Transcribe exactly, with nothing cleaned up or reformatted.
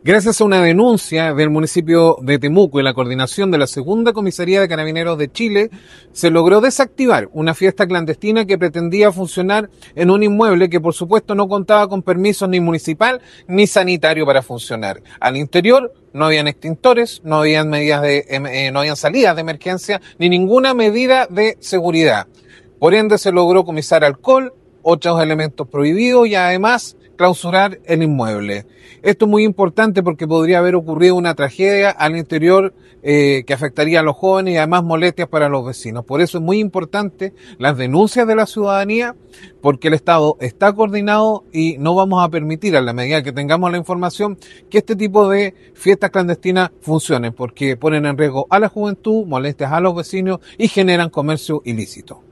Gracias a una denuncia del municipio de Temuco y la coordinación de la Segunda Comisaría de Carabineros de Chile, se logró desactivar una fiesta clandestina que pretendía funcionar en un inmueble que por supuesto no contaba con permisos ni municipal ni sanitario para funcionar. Al interior no habían extintores, no habían medidas de, eh, no habían salidas de emergencia ni ninguna medida de seguridad. Por ende se logró comisar alcohol, otros elementos prohibidos y además clausurar el inmueble. Esto es muy importante porque podría haber ocurrido una tragedia al interior eh, que afectaría a los jóvenes y además molestias para los vecinos. Por eso es muy importante las denuncias de la ciudadanía, porque el Estado está coordinado y no vamos a permitir, a la medida que tengamos la información, que este tipo de fiestas clandestinas funcionen, porque ponen en riesgo a la juventud, molestias a los vecinos y generan comercio ilícito.